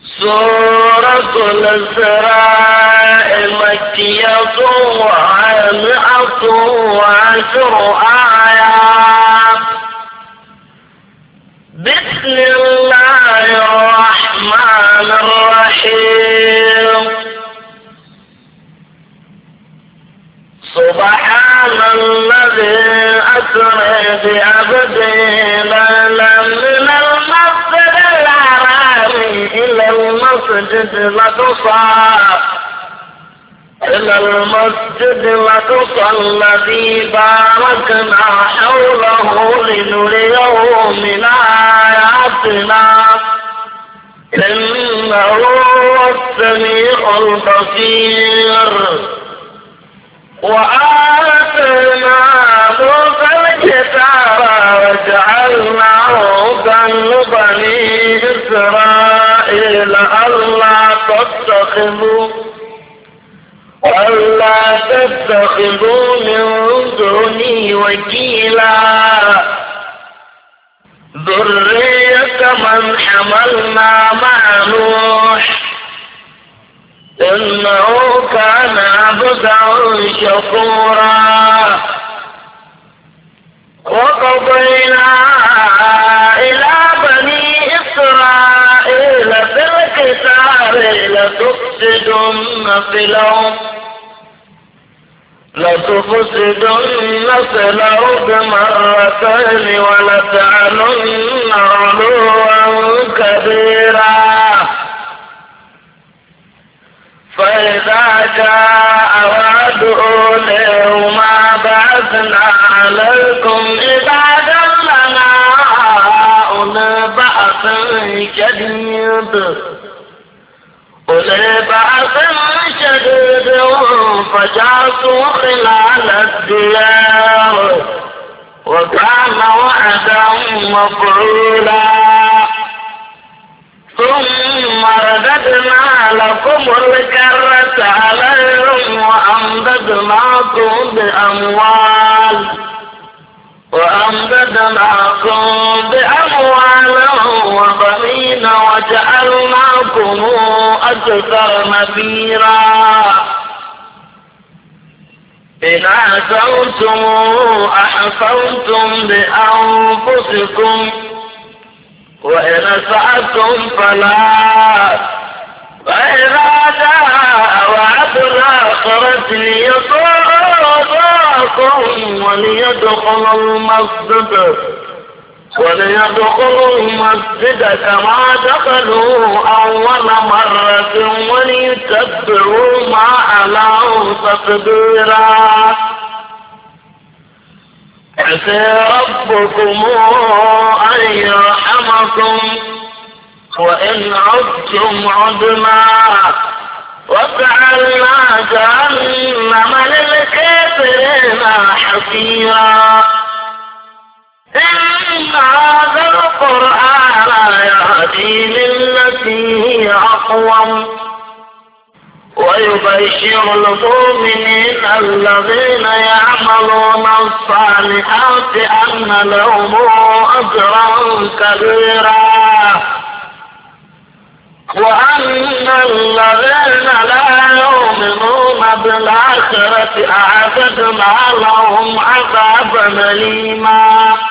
سورة الإسراء مكية ومائة وعشر آيات. بسم الله الرحمن الرحيم. سبحان الذي أسرى بعبده ليلا من المسجد الحرام إلى المسجد الأقصى الذي باركنا حوله لنريه من آياتنا إنه هو السميع البصير. وآتينا موسى الكتاب وجعلناه هدى لبني إسرائيل ألا تتخذوا من دوني وكيلا ذرية من حملنا مع نوح إنه كان عبدا شكورا. وقضينا إلى بني إسرائيل في الكتاب لتفسدن في الأرض مرتين ولتعلن علوا كبيرا. فإذا جاء وعد أولئهما بعثنا عليكم عبادا لنا أولي بأس شديد فجاسوا خلال الديار وكان وعدا مفعولا. ثم رددنا لكم الكرة عليهم وأمددناكم بأموال وبنين وجعلناكم أكثر نفيرا. إن أحسنتم أحسنتم لأنفسكم وإن أسأتم فلا. فإذا جاء وعد الآخرة ليصدقكم وليدخلوا المسجد كما دخلوا أول مرة وليتبعوا ما علوا تتبيرا. عسى ربكم أن يرحمكم وإن عدتم عدنا وجعلنا جهنم للكافرين حصيرا. إن هذا القرآن يهدي للتي هي أقوم ويبشر المؤمنين الذين يعملون الصالحات أن لهم أجرا كبيرا وأن الذين لا يؤمنون بالآخرة أعتدنا لهم عذابا أليما.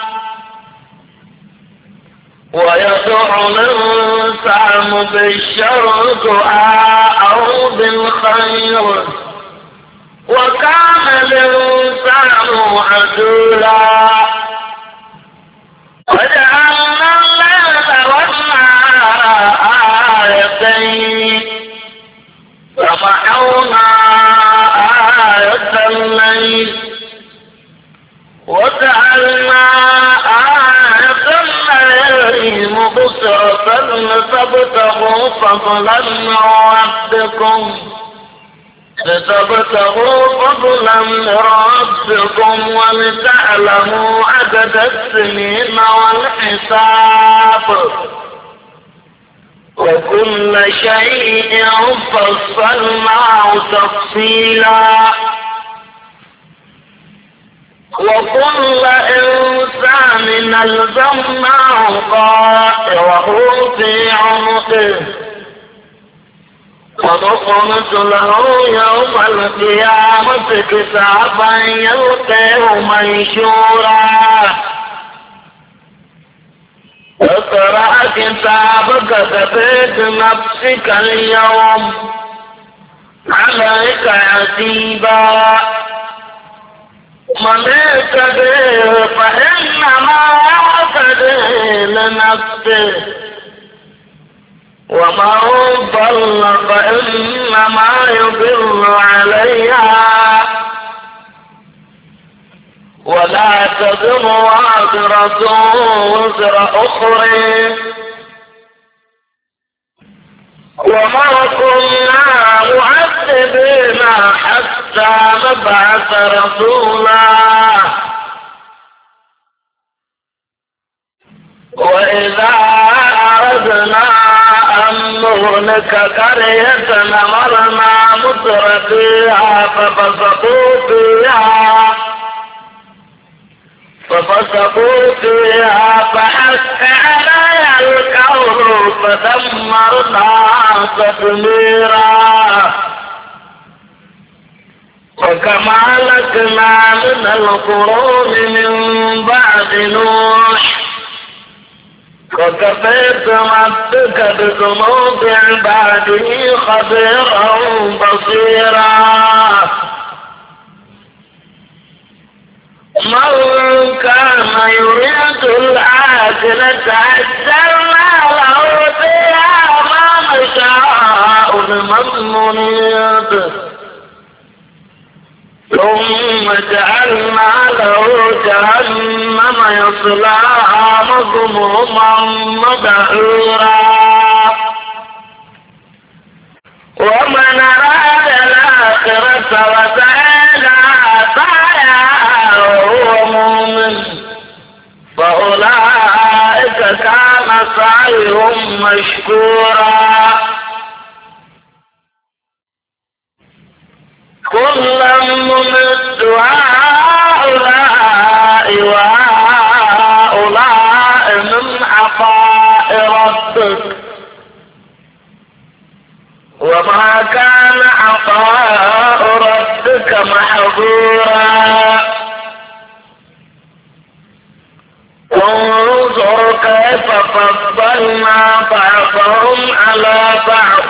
ويدعو الإنسان بالشر دعاءه بالخير وكان الإنسان عجولا. وجعلنا الليل والنهار آيتين فمحونا آية الليل وجعلنا آية الليل مبصرة لتبتغوا فضلا من ربكم ولتعلموا عدد السنين والحساب وكل شيء فصلناه تفصيلا. وكل إنسان ألزمناه طائره في عنقه ونقمت له يوم القيامة كتابا يلقيه منشورا اقرأ كتابك كفى بنفسك اليوم عليك حسيبا من اهتدى فإنما يهتدي لنفسه ومن ضل فإنما يضل عليها ولا تزر وازرة وزر أخرى وما كنا معذبين حتى نبعث رسولا وإذا أردنا أن نهلك قرية أمرنا مترفيها ففسقوا فيها فحق عليها القول فدمرناها تدميرا وكما أهلكنا من القرون من بعد نوح وكفى بربك بذنوب عباده خبيرا بصيرا من كان يريد العاجلة عجلنا له فيها ما نشاء لمن نريد ثم جعلنا له جهنم يصلاها مذموما مدحورا ومن أراد الآخرة وسعى لها سعيها وهو مؤمن فأولئك كان سعيهم مشكورا كلا نمد هؤلاء وهؤلاء من عطاء ربك وما كان عطاء ربك محظورا انظر كيف فضلنا بعضهم على بعض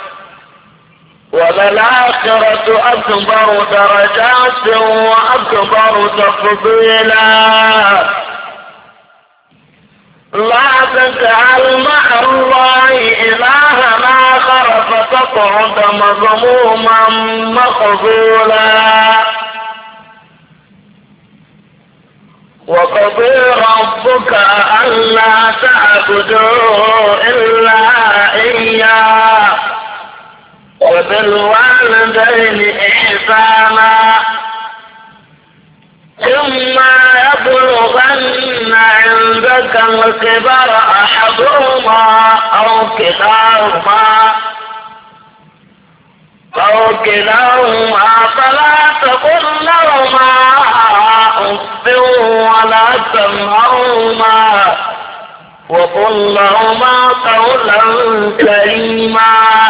وللآخرة أكبر درجات وأكبر تفضيلا لا تجعل مع الله إلها آخر فتقعد مذموما مخذولا وقضى ربك ألا تعبدوا إلا إياه وبالوالدين إحسانا إما يبلغن عندك الكبر أحدهما أو كلاهما فلا تقل لهما أف ولا تنهرهما وقل لهما قولا كريما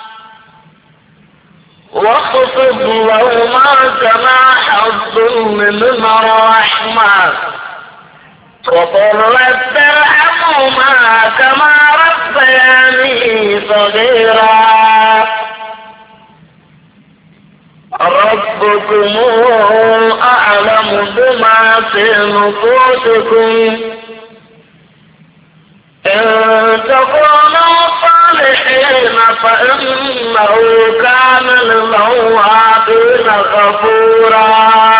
واخفض لهما جناح الظلم من الرحمة وقل رب ارحمهما كما ربياني صغيرا ربكم أعلم بما في نفوسكم إن تكونوا صالحين فإنه كان للأوابين غفورا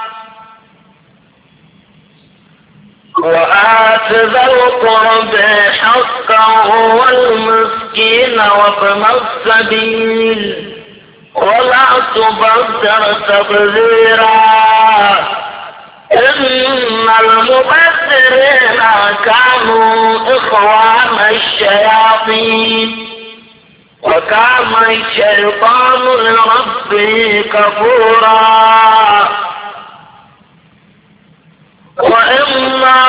وآت ذا القرب حقه والمسكين وابن السبيل ولا تبذر تبذيرا إن المبذرين كانوا إخوان الشياطين وكان الشيطان لربه كفورا وإما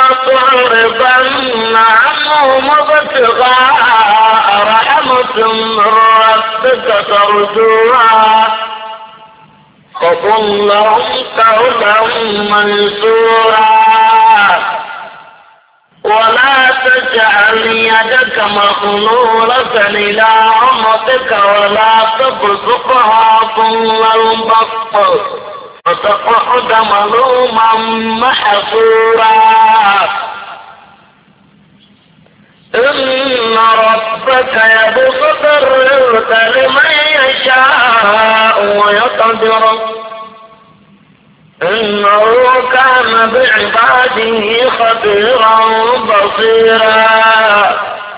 تعرضن عنهم ابتغاء رحمة من ربك ترجوها فقل لهم قولا ميسورا ولا تجعل يدك مغلولة إلى عنقك ولا تبسطها كل البسط فتقعد ملوما محسورا إن ربك يبسط الرزق لمن يشاء ويقدر إنه كان بعباده خبيرا بصيرا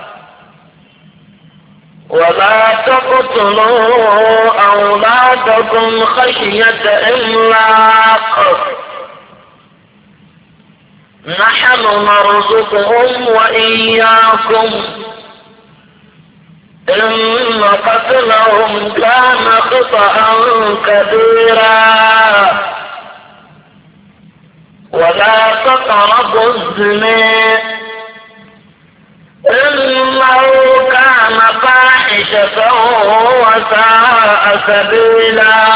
ولا تقتلوا أولادكم خشية إملاق نحن نرزقهم وإياكم إن قتلهم كان خطأ كبيرا ولا تقربوا الزنا إنه كان فاحشة وساء سبيلا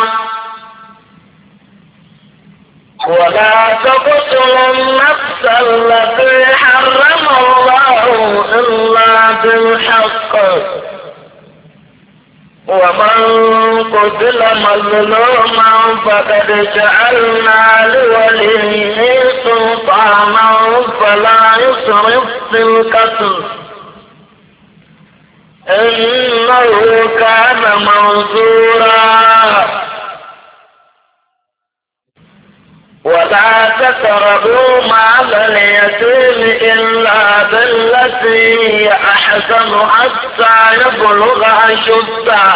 ولا تقتلوا النفس التي حرم الله إلا بالحق ومن قتل مظلوما فقد جعلنا لوليه سلطانا فلا يسرف في القتل إنه كان منصورا ولا تقربوا مال اليتيم إلا بالتي هي أحسن حتى يبلغ أشده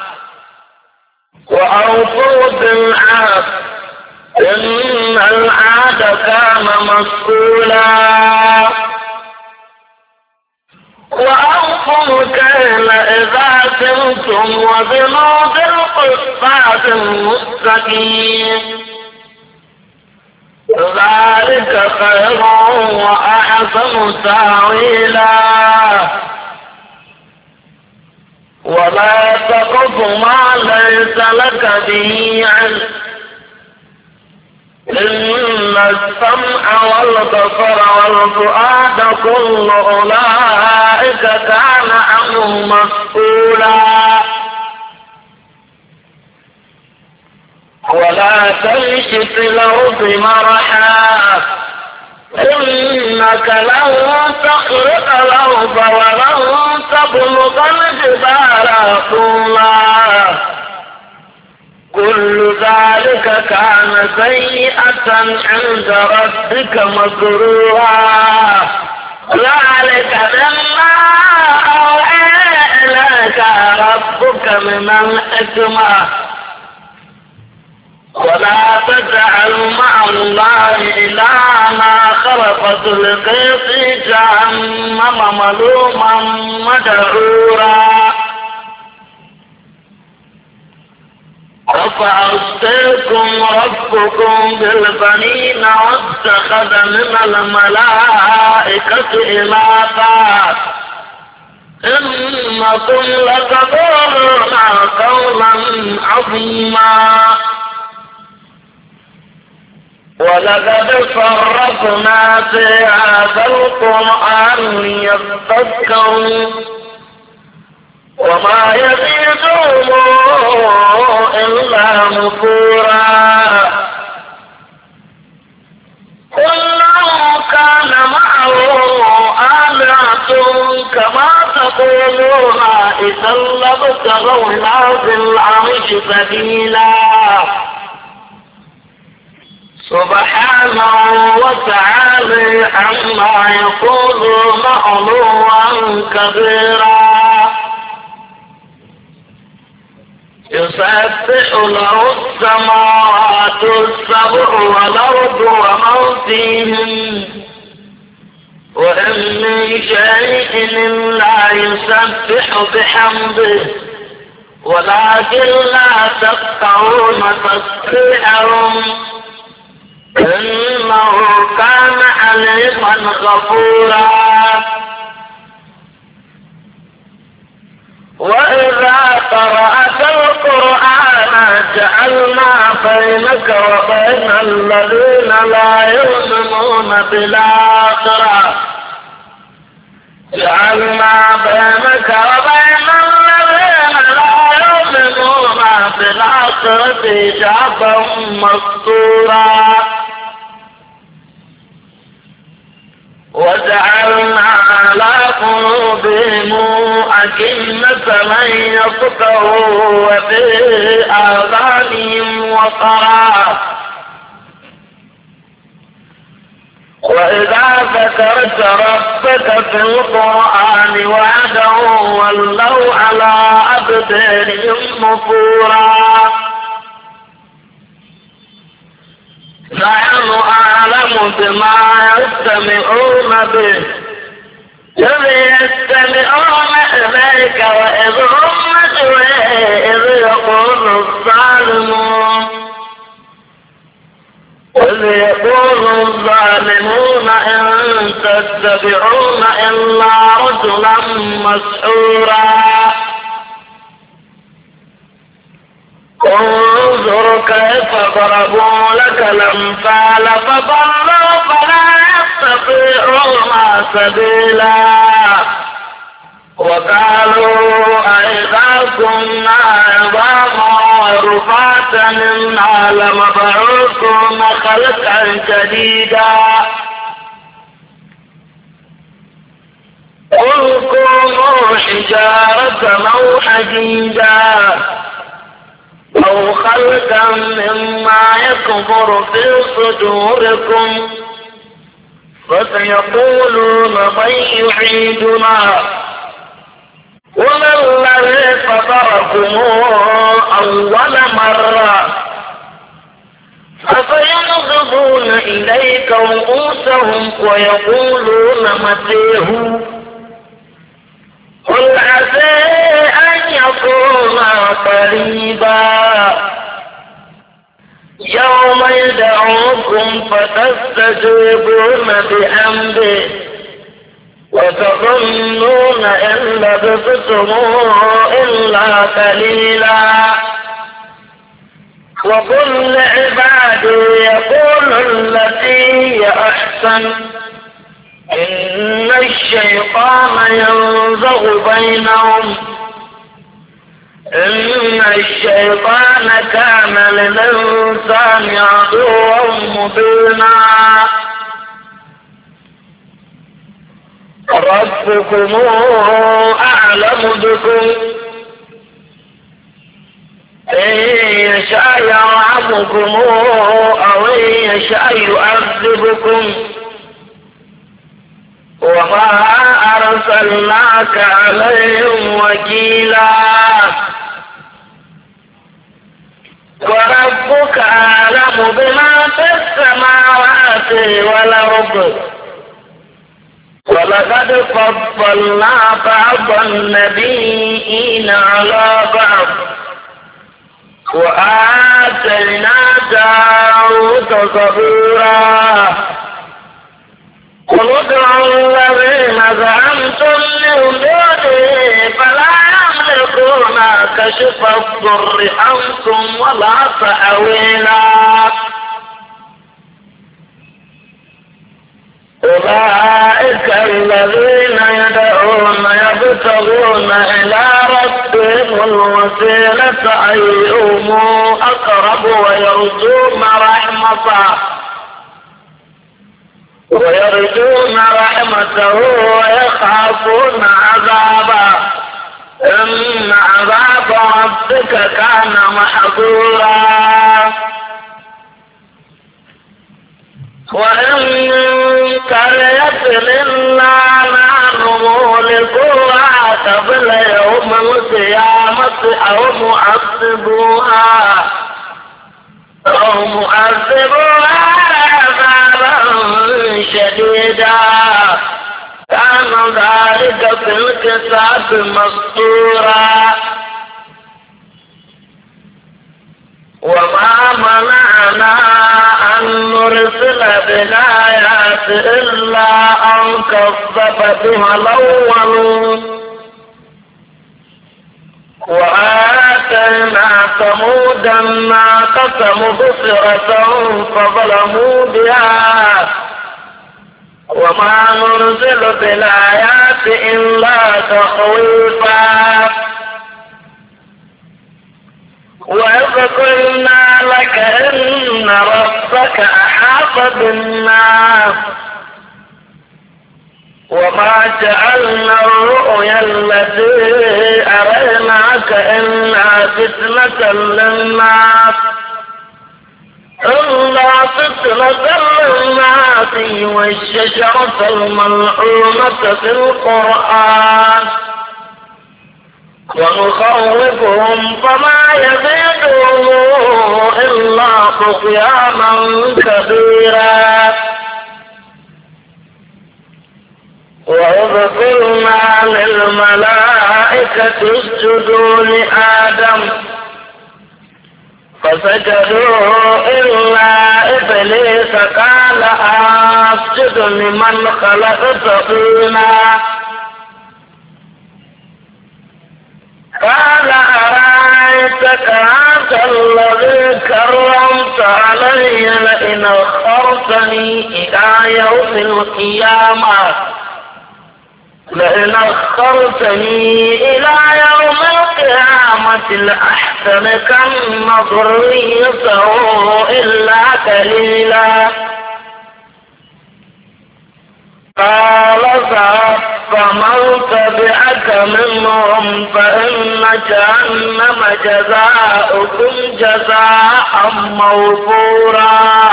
وأوفوا بالعهد إن العهد كان مسؤولا وأوفوا الكيل إذا كلتم وزنوا بالقسطاس المستقيم ذلك خير وأحسن تأويلا ولا تقف ما ليس لك به علم إن السمع والبصر والفؤاد كل أولئك كان عنه مسؤولا ولا تمش في الأرض مرحا إنك لن تخرق الأرض ولن تبلغ الجبال طولا كل ذلك كان سيئة عند ربك مكروها ذلك مما أوحى إليك ربك من الحكمة ولا تجعل مع الله إلها آخر فتلقي في جهنم ملوما مدحورا أفأصفاكم ربكم بالبنين واتخذ من الملائكة إناثا إنكم لتقولون قولا عظيما ولقد صرفنا في هذا القرآن ليذكروا وما يزيدهم إلا نفورا قل لو كان معه آلهة كما تقولون إذا لابتغوا إلى ذي العرش سبيلا سبحانه وتعالى عما يقولون علوا كبيرا يسبح له السماوات السبع والأرض ومن فيهن وإن من شيء إلا يسبح بحمده ولكن لا تفقهون تسبيحهم إنه كان عليما غفورا وإذا وجعلنا بينك وبين الذين لا يؤمنون بالآخرة جعلنا بينك وبين الذين لا يؤمنون بالآخرة حجابا مستورا وجعلنا على قلوبهم أكنة من يفقهوا وفي آذانهم وقرا وإذا ذكرت ربك في القرآن وحده ولوا على أدبارهم نفورا نحن أعلم بما يستمعون به إذ يستمعون إليك وإذ هم إذ يقول الظالمون إن تتبعون إلا رجلا مسحورا انظر كيف ضربوا لك الأمثال فضلوا فلا يستطيعون سبيلا وقالوا أئذا كنا عظاما ورفاتا إنا لمبعوثون خلقا جديدا قل كونوا حجارة أو حديدا أو خلقا مما يكبر في صدوركم فسيقولون من يعيدنا قل الذي فطركم أول مرة فسينغضون إليك رؤوسهم ويقولون متيه قل عسى أن يكون قريبا يوم يدعوكم فتستجيبون بحمده وتظنون إن لبثتم إلا قليلا وقل لعبادي يقول التي هي أحسن إن الشيطان ينزغ بينهم إن الشيطان كان للإنسان عدوا مبينا ربكم أعلم بكم إن يشاء يرحمكم أو إن يشاء يعذبكم وما أرسلناك عليهم وكيلا وربك أعلم بما في السماوات والأرض ولقد فضلنا بعض النبيين على بعض وآتينا داود زبورا قل ادعوا الذين زعمتم من دونه فلا يملكون كشف الضر عنكم ولا تأويلا أولئك الذين يدعون يبتغون إلى ربهم الوسيلة أيهم أقرب ويرجون رحمته ويخافون عذابه إن عذاب ربك كان محظورا وإن من قرية إلا نحن مهلكوها قبل يوم القيامة أو معذبوها عذابا شديدا كان ذلك في الكتاب مسطورا وما منعنا أن نرسل بالآيات إلا أن كذب بها الأولون وآتينا وآتينا ثمودا الناقة مبصرة فظلموا بها وما نرسل بالآيات إلا تخويفا وإذ قلنا لك إن ربك أحاط بالناس وما جعلنا الرؤيا التي أريناك إلا فتنة للناس والشجرة الملعونة في القرآن ونخوفهم فما يزيدهم إلا طغيانا كبيرا وإذ قلنا للملائكة اسجدوا لآدم فسجدوا إلا إبليس قال أسجد لمن خلقت طينا قال أرأيتك هذا الذي كرمت علي لئن أخرتني إلى يوم القيامة لأحترقن ذريته إلا قليلا قال فمن تبعك منهم فإن جهنم جزاؤكم جزاء موفورا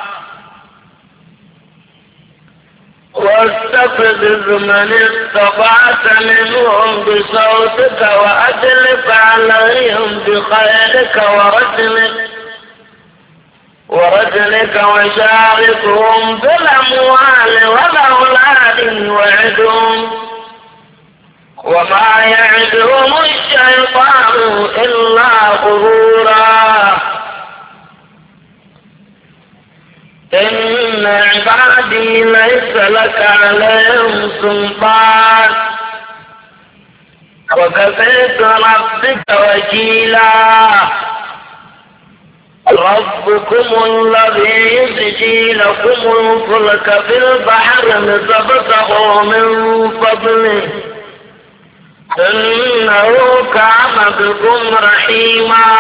واستفزز من استطعت منهم بصوتك وأجلب عليهم بخيلك ورجلك وشاركهم في الأموال والأولاد وعدهم وما يعدهم الشيطان إلا غرورا إن عبادي ليس لك عليهم سلطان وكفيت ربك وكيلا ربكم الذي يزجي لكم الفلك في البحر لتبتغوا من فضله إنه كان بكم رحيما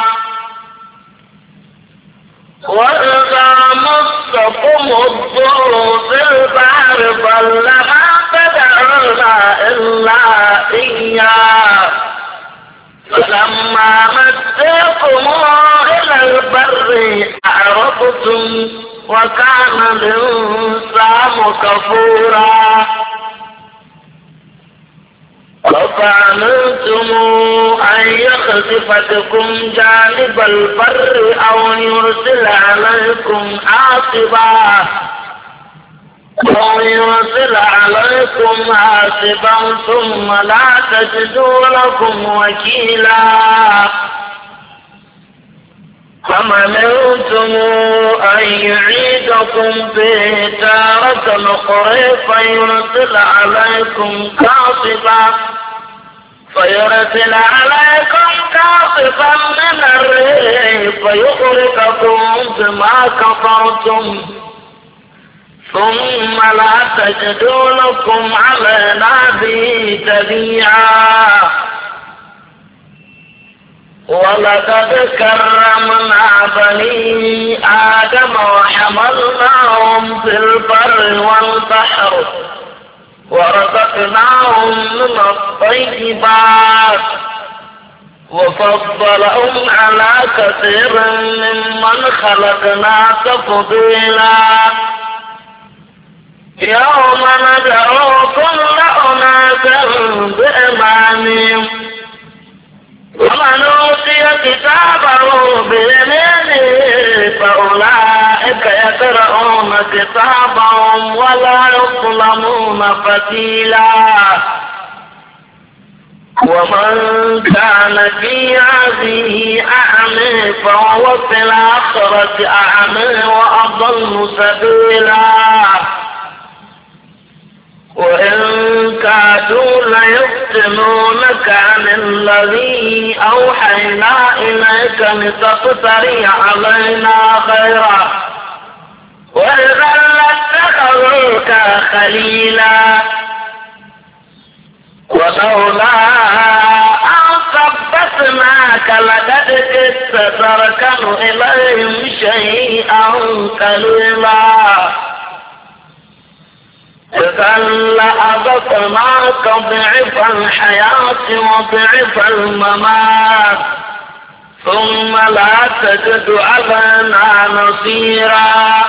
وإذا مسكم الضر في البحر ضل ما تدعون إلا إياه فلما مسكم إلى البر أعرضتم وكان الإنسان كفورا أفأمنتم أن يخسف بكم جانب البر أو يرسل عليكم حاصبا ثم لا تجدوا لكم وكيلا أفأمنتم أن يعيدكم فيه تارة أخرى فيرسل عليكم كاصفا من الريح فيغرقكم بما كفرتم ثم لا تجدوا لكم علينا به تبيعا ولقد كرمنا بني آدم وحملناهم في البر والبحر ورزقناهم من الطيبات وفضلهم على كثير ممن خلقنا تفضيلا يوم ندعو كل أناس بإمامهم ومن أوتي كتابه بيمينه فأولئك يقرؤون كتابهم ولا يظلمون فتيلا ومن كان في هذه أعمى فهو في الآخرة أعمى وأضل سبيلا وإن كادوا ويفتنونك عن الذي أوحينا إليك لتفتري علينا غيره وإذا لاتخذوك خليلا ولولا أن ثبتناك لقد كدت تركن إليهم شيئا قليلا إذا لأذقناك ضعف الحياة وضعف الممات ثم لا تجد علينا نصيرا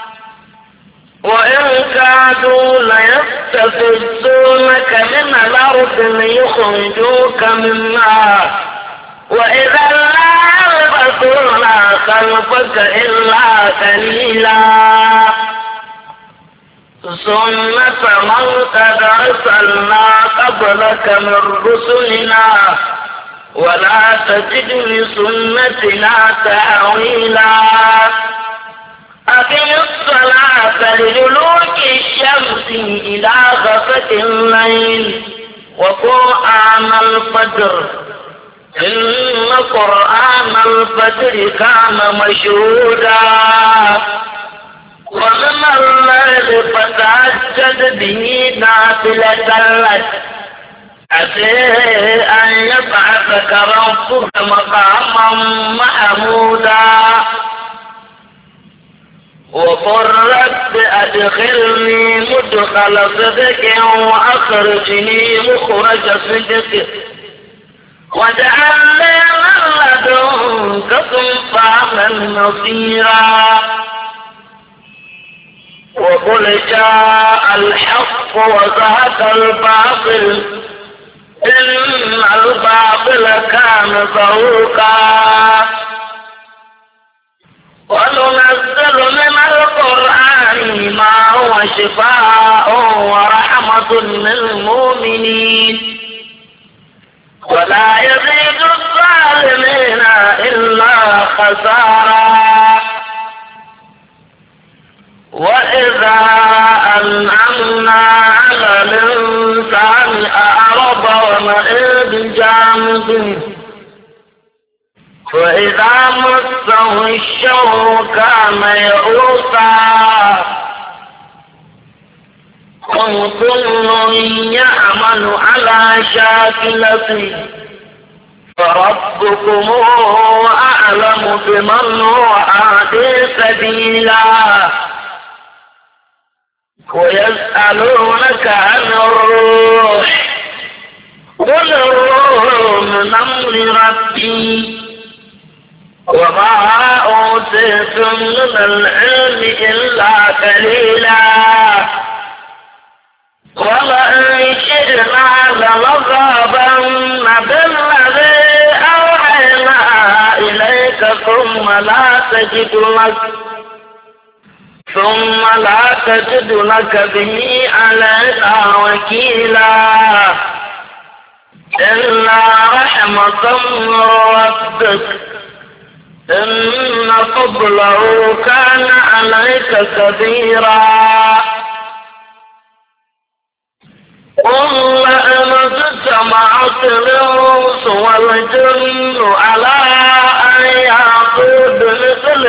وإن كادوا ليستفزونك من الأرض ليخرجوك منها وإذا لا يلبثون خلفك إلا قليلا سنة من قد أرسلنا قبلك من رسلنا ولا تجد لسنتنا تأويلا أقم الصلاة لدلوك الشمس إلى غسق الليل وقرآن الفجر إن قرآن الفجر كان مشهودا ومن الليل فتهجد به نافلة لك عسى أن يبعثك ربك مقاما محمودا وقل رب أدخلني مدخل صدق وأخرجني مخرج صدق واجعل لي من لدنك سلطانا نصيرا وقل جاء الحق وزهق الباطل إن الباطل كان زهوقا وننزل من القرآن ما هو شفاء ورحمة للمؤمنين ولا يزيد الظالمين إلا خسارا وإذا أنعمنا على الإنسان أعرض ونأى بجانبه وإذا مسه الشر كان يئوسا وكل يعمل على شاكلته فربكم أعلم بمن هو أهدي سبيلا ويسألونك عن الروح قل الروح من أمر ربي وما أوتيتم من العلم إلا قليلا ولئن شئنا لنذهبن بالذي أوحينا إليك ثم لا تجد لك به علينا وكيلا إلا رحمة من ربك إن فضله كان عليك كبيرا قل لئن اجتمعت الإنس والجن على أن يأتوا بمثل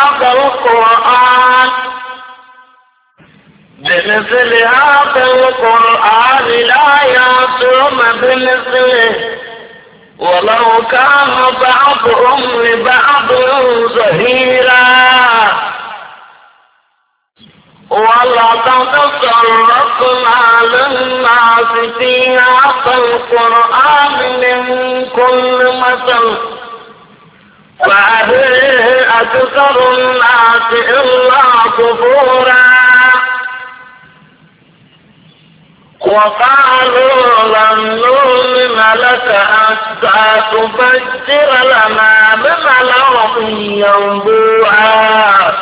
هذا القرآن لا يأتون بمثله ولو كان بعضهم لبعض ظهيرا ولقد صرفنا للناس في هذا القرآن من كل مثل فأبى أكثر الناس إلا كفورا وقالوا لن نؤمن لك حتى تفجر لنا من الأرض ينبوعا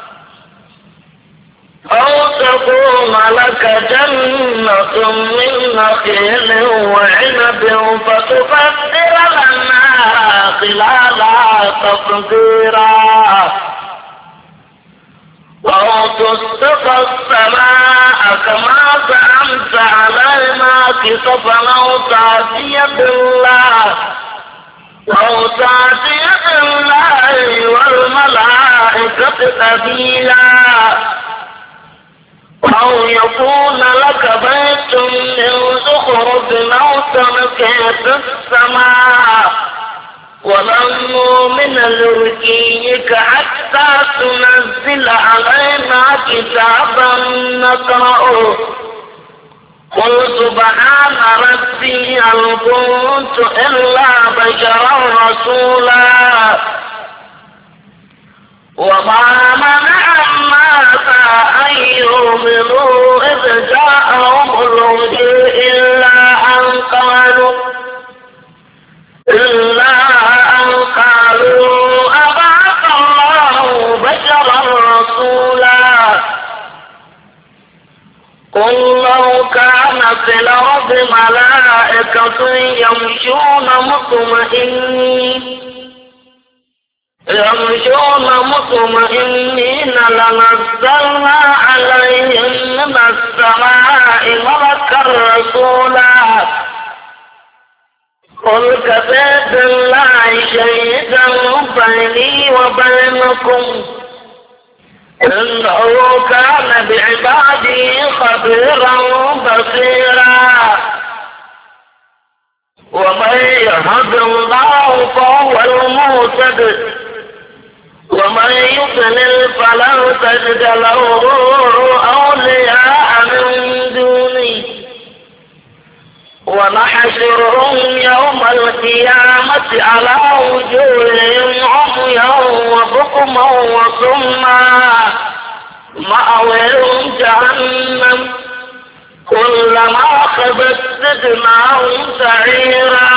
أو تكون لك جنة من نخيل وعنب فتفجر لنا خلالها تفجيرا أو تسقط السماء كما زعمت أنت علينا كسفا أو تأتي بالله والملائكة قبيلا أو يكون لك بيت من زخرف أو تركه في السماء ولن نؤمن لرقيك حتى تنزل علينا كتابا نقرأه قل سبحان ربي هل كنت إلا بشرا رسولا وما منع الناس أن يؤمنوا إذ جاءهم الهدى إلا أن قالوا أبعث الله بشرا رسولا قل لو كان في الأرض ملائكة يمشون مطمئنين لنزلنا عليهم من السماء ملكا رسولا قل كفى بالله شهيدا بيني وبينكم إنه كان بعبادي خبيرا بصيرا ومن يهد الله فهو المهتد ومن يضلل فلن تجد له أولياء من دوني ونحشرهم يوم القيامة على وجوههم عميا وبكما وصما مأواهم جهنم كلما خبت زدناهم سعيرا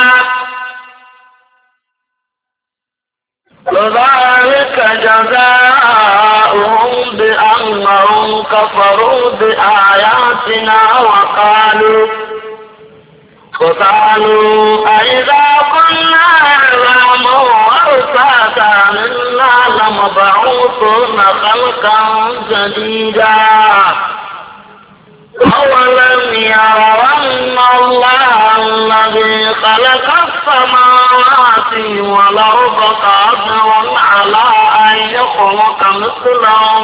وذلك جزاؤهم بأنهم كفروا بآياتنا وقالوا أئذا كنا عظاما ورفاتا إنا لمبعوثون خلقا جديدا أولم يروا أن الله الذي خلق السماوات والأرض قادر على أن يخلق مثلهم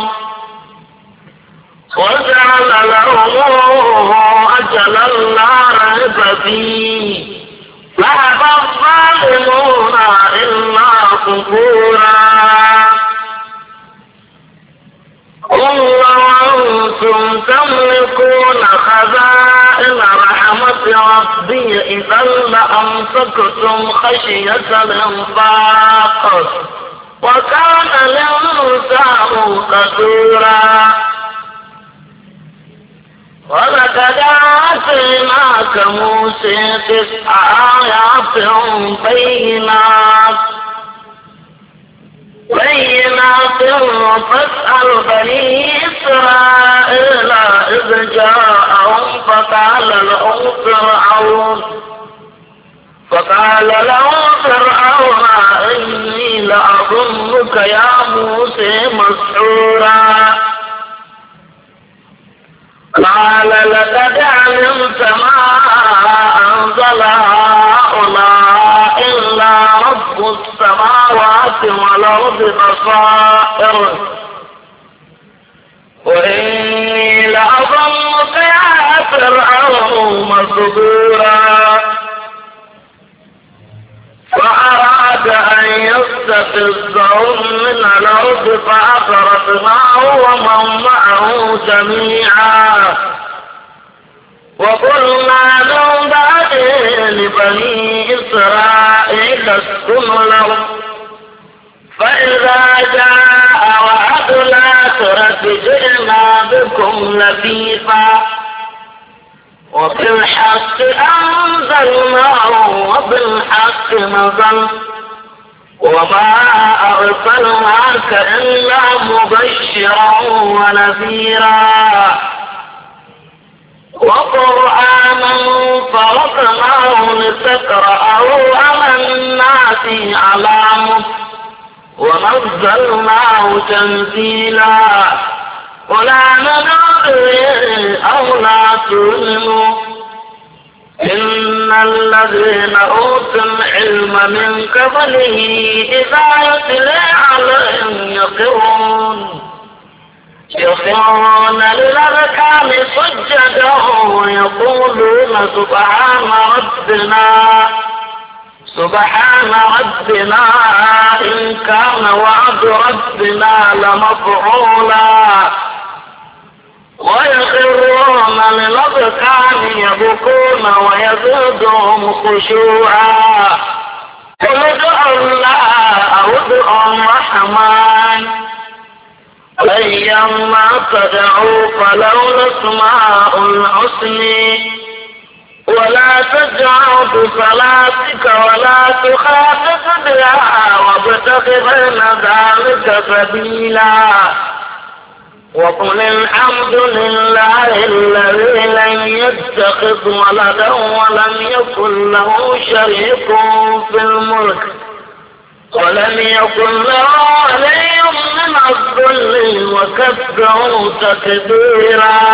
وجعل لهم أجلا لا ريب فيه فأبى الظالمون إلا كفورا قل لو أنتم تملكون خزائن رحمة ربي إذا لأمسكتم خشية الإنفاق وكان الإنسان قدورا ولقد آتيناك موسى 9 آيات بينات فاسأل بني إسرائيل إذ جاءهم فقال له فرعون إني لأظنك يا موسى مسحورا قال لقد علمت ما أنزل هؤلاء إلا رب السماوات والأرض بصائر وإني لأظنك يا فرعون مسحورا فأراد أن يستفزهم من الأرض فأغرقناه ومن معه جميعا وقلنا من بعده لبني إسرائيل اسكنوا الأرض فإذا جاء وعد الآخرة جئنا بكم لفيفا وبالحق أنزلناه وبالحق نزل وما أرسلناك إلا مبشرا ونذيرا وقرآنا فرقناه لتقرأه على الناس على مكث ونزلناه تنزيلا ولا ندري أو لا تؤمنوا إن الذين أوتوا العلم من قبله إذا يتلى عليهم يخرون للأذقان سجدا ويقولون سبحان ربنا إن كان وعد ربنا لمفعولا ويخرون للأذقان يبكون ويزيدهم خشوعا قل ادعوا الله أو ادعوا الرحمن أيما تدعوا فله الأسماء الحسنى ولا تجعل بصلاتك ولا تخافت بها وابتغ بين ذلك سبيلا وقل الحمد لله الذي لم يتخذ ولدا ولم يكن له شريك في الملك ولم يكن له ولي من الذل وكبره تكبيرا